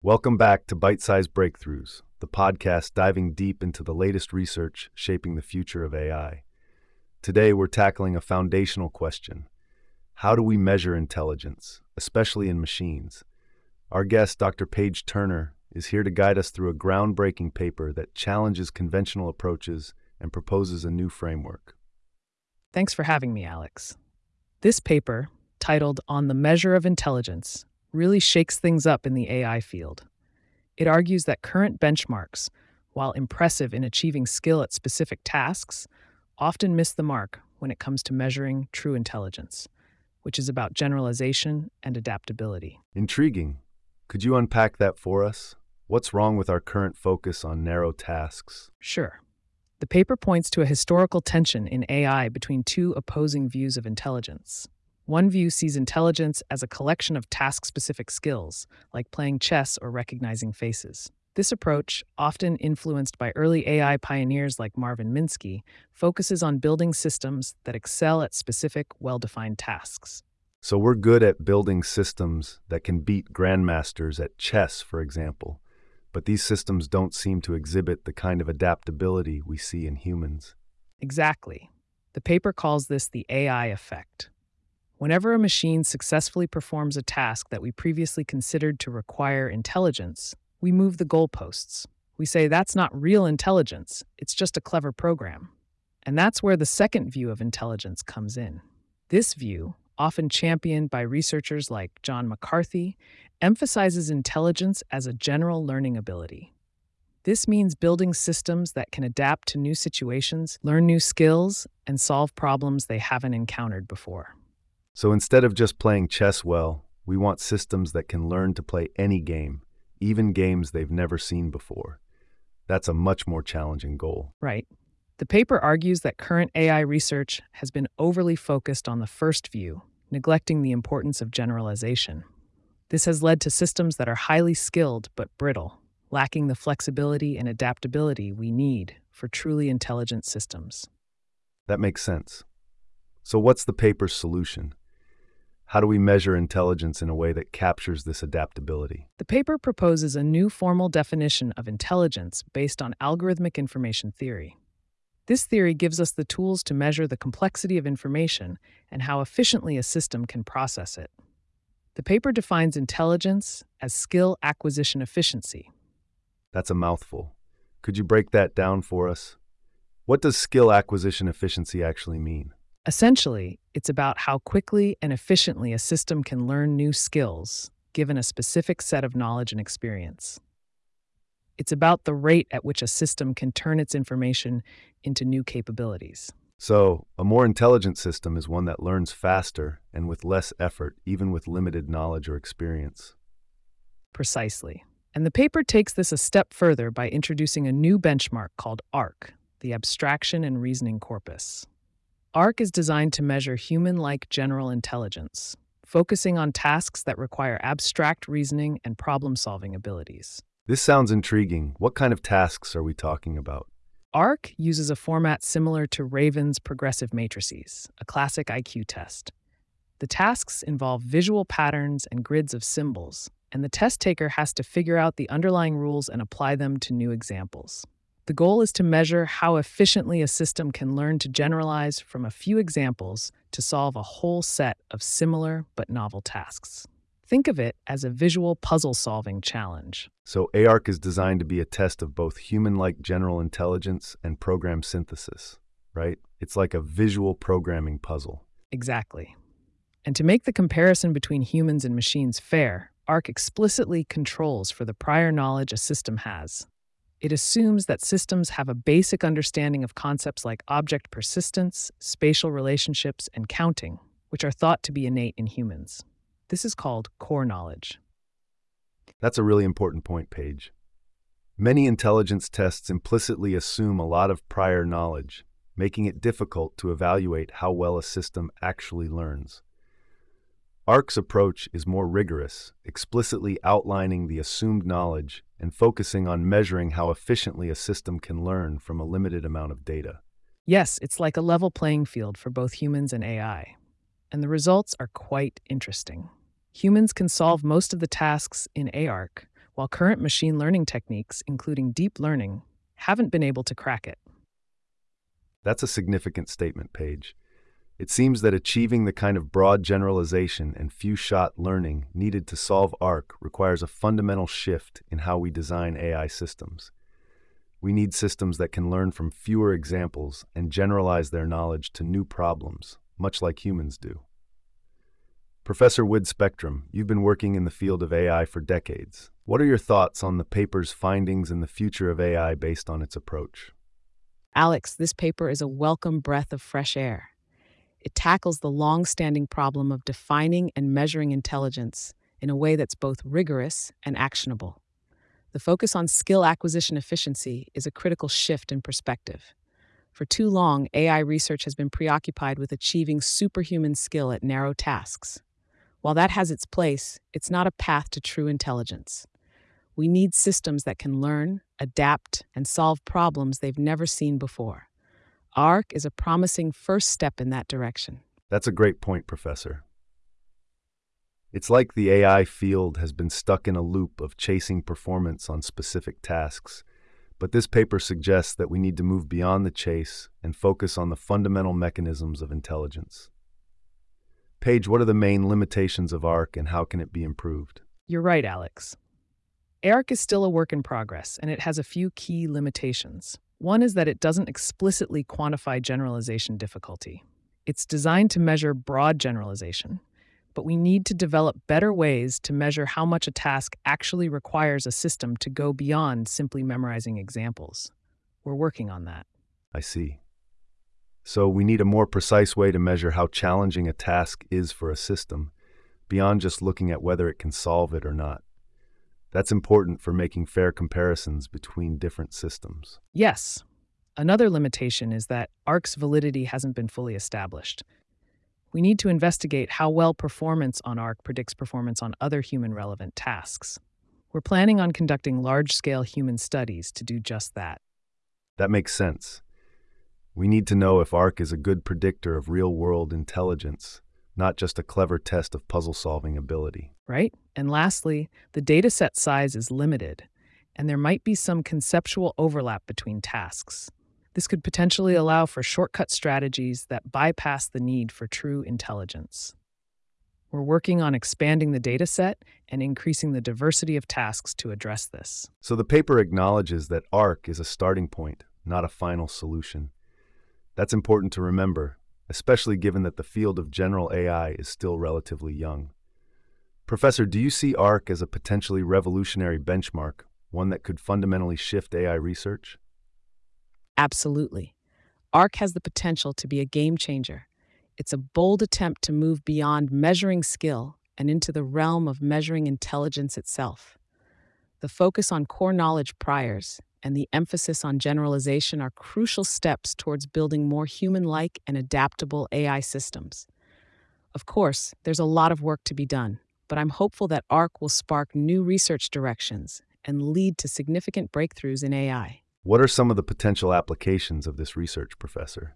Welcome back to Bite Size Breakthroughs, the podcast diving deep into the latest research shaping the future of AI. Today, we're tackling a foundational question. How do we measure intelligence, especially in machines? Our guest, Dr. Paige Turner, is here to guide us through a groundbreaking paper that challenges conventional approaches and proposes a new framework. Thanks for having me, Alex. This paper, titled On the Measure of Intelligence, really shakes things up in the AI field. It argues that current benchmarks, while impressive in achieving skill at specific tasks, often miss the mark when it comes to measuring true intelligence, which is about generalization and adaptability. Intriguing. Could you unpack that for us? What's wrong with our current focus on narrow tasks? Sure. The paper points to a historical tension in AI between two opposing views of intelligence. One view sees intelligence as a collection of task-specific skills, like playing chess or recognizing faces. This approach, often influenced by early AI pioneers like Marvin Minsky, focuses on building systems that excel at specific, well-defined tasks. So we're good at building systems that can beat grandmasters at chess, for example, but these systems don't seem to exhibit the kind of adaptability we see in humans. Exactly. The paper calls this the AI effect. Whenever a machine successfully performs a task that we previously considered to require intelligence, we move the goalposts. We say that's not real intelligence, it's just a clever program. And that's where the second view of intelligence comes in. This view, often championed by researchers like John McCarthy, emphasizes intelligence as a general learning ability. This means building systems that can adapt to new situations, learn new skills, and solve problems they haven't encountered before. So instead of just playing chess well, we want systems that can learn to play any game, even games they've never seen before. That's a much more challenging goal. Right. The paper argues that current AI research has been overly focused on the first view, neglecting the importance of generalization. This has led to systems that are highly skilled but brittle, lacking the flexibility and adaptability we need for truly intelligent systems. That makes sense. So what's the paper's solution? How do we measure intelligence in a way that captures this adaptability? The paper proposes a new formal definition of intelligence based on algorithmic information theory. This theory gives us the tools to measure the complexity of information and how efficiently a system can process it. The paper defines intelligence as skill acquisition efficiency. That's a mouthful. Could you break that down for us? What does skill acquisition efficiency actually mean? Essentially, it's about how quickly and efficiently a system can learn new skills, given a specific set of knowledge and experience. It's about the rate at which a system can turn its information into new capabilities. So, a more intelligent system is one that learns faster and with less effort, even with limited knowledge or experience. Precisely. And the paper takes this a step further by introducing a new benchmark called ARC, the Abstraction and Reasoning Corpus. ARC is designed to measure human-like general intelligence, focusing on tasks that require abstract reasoning and problem-solving abilities. This sounds intriguing. What kind of tasks are we talking about? ARC uses a format similar to Raven's progressive matrices, a classic IQ test. The tasks involve visual patterns and grids of symbols, and the test taker has to figure out the underlying rules and apply them to new examples. The goal is to measure how efficiently a system can learn to generalize from a few examples to solve a whole set of similar but novel tasks. Think of it as a visual puzzle-solving challenge. So ARC is designed to be a test of both human-like general intelligence and program synthesis, right? It's like a visual programming puzzle. Exactly. And to make the comparison between humans and machines fair, ARC explicitly controls for the prior knowledge a system has. It assumes that systems have a basic understanding of concepts like object persistence, spatial relationships, and counting, which are thought to be innate in humans. This is called core knowledge. That's a really important point, Paige. Many intelligence tests implicitly assume a lot of prior knowledge, making it difficult to evaluate how well a system actually learns. ARC's approach is more rigorous, explicitly outlining the assumed knowledge and focusing on measuring how efficiently a system can learn from a limited amount of data. Yes, it's like a level playing field for both humans and AI. And the results are quite interesting. Humans can solve most of the tasks in ARC, while current machine learning techniques, including deep learning, haven't been able to crack it. That's a significant statement, Paige. It seems that achieving the kind of broad generalization and few-shot learning needed to solve ARC requires a fundamental shift in how we design AI systems. We need systems that can learn from fewer examples and generalize their knowledge to new problems, much like humans do. Professor Wood Spectrum, you've been working in the field of AI for decades. What are your thoughts on the paper's findings and the future of AI based on its approach? Alex, this paper is a welcome breath of fresh air. It tackles the long-standing problem of defining and measuring intelligence in a way that's both rigorous and actionable. The focus on skill acquisition efficiency is a critical shift in perspective. For too long, AI research has been preoccupied with achieving superhuman skill at narrow tasks. While that has its place, it's not a path to true intelligence. We need systems that can learn, adapt, and solve problems they've never seen before. ARC is a promising first step in that direction. That's a great point, Professor. It's like the AI field has been stuck in a loop of chasing performance on specific tasks, but this paper suggests that we need to move beyond the chase and focus on the fundamental mechanisms of intelligence. Paige, what are the main limitations of ARC and how can it be improved? You're right, Alex. ARC is still a work in progress, and it has a few key limitations. One is that it doesn't explicitly quantify generalization difficulty. It's designed to measure broad generalization, but we need to develop better ways to measure how much a task actually requires a system to go beyond simply memorizing examples. We're working on that. I see. So we need a more precise way to measure how challenging a task is for a system, beyond just looking at whether it can solve it or not. That's important for making fair comparisons between different systems. Yes. Another limitation is that ARC's validity hasn't been fully established. We need to investigate how well performance on ARC predicts performance on other human-relevant tasks. We're planning on conducting large-scale human studies to do just that. That makes sense. We need to know if ARC is a good predictor of real-world intelligence, not just a clever test of puzzle-solving ability. Right? And lastly, the dataset size is limited, and there might be some conceptual overlap between tasks. This could potentially allow for shortcut strategies that bypass the need for true intelligence. We're working on expanding the dataset and increasing the diversity of tasks to address this. So the paper acknowledges that ARC is a starting point, not a final solution. That's important to remember, especially given that the field of general AI is still relatively young. Professor, do you see ARC as a potentially revolutionary benchmark, one that could fundamentally shift AI research? Absolutely. ARC has the potential to be a game changer. It's a bold attempt to move beyond measuring skill and into the realm of measuring intelligence itself. The focus on core knowledge priors and the emphasis on generalization are crucial steps towards building more human-like and adaptable AI systems. Of course, there's a lot of work to be done, but I'm hopeful that ARC will spark new research directions and lead to significant breakthroughs in AI. What are some of the potential applications of this research, Professor?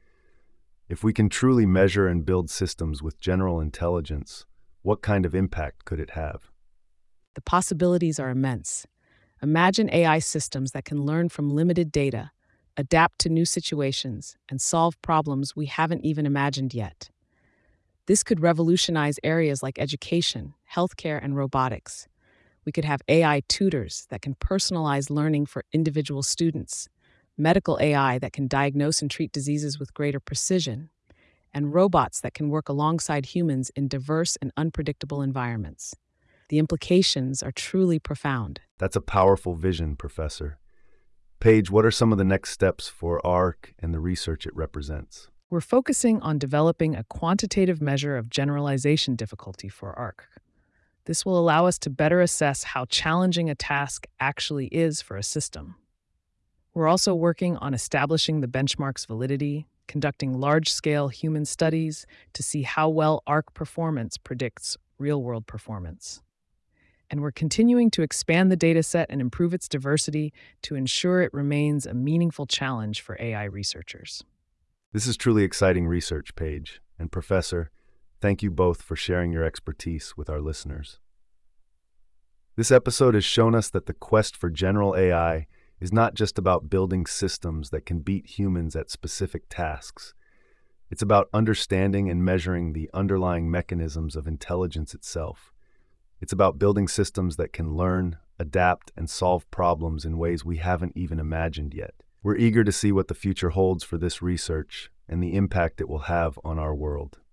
If we can truly measure and build systems with general intelligence, what kind of impact could it have? The possibilities are immense. Imagine AI systems that can learn from limited data, adapt to new situations, and solve problems we haven't even imagined yet. This could revolutionize areas like education, healthcare, and robotics. We could have AI tutors that can personalize learning for individual students, medical AI that can diagnose and treat diseases with greater precision, and robots that can work alongside humans in diverse and unpredictable environments. The implications are truly profound. That's a powerful vision, Professor. Paige, what are some of the next steps for ARC and the research it represents? We're focusing on developing a quantitative measure of generalization difficulty for ARC. This will allow us to better assess how challenging a task actually is for a system. We're also working on establishing the benchmark's validity, conducting large-scale human studies to see how well ARC performance predicts real-world performance. And we're continuing to expand the dataset and improve its diversity to ensure it remains a meaningful challenge for AI researchers. This is truly exciting research, Paige. And Professor, thank you both for sharing your expertise with our listeners. This episode has shown us that the quest for general AI is not just about building systems that can beat humans at specific tasks. It's about understanding and measuring the underlying mechanisms of intelligence itself. It's about building systems that can learn, adapt, and solve problems in ways we haven't even imagined yet. We're eager to see what the future holds for this research and the impact it will have on our world.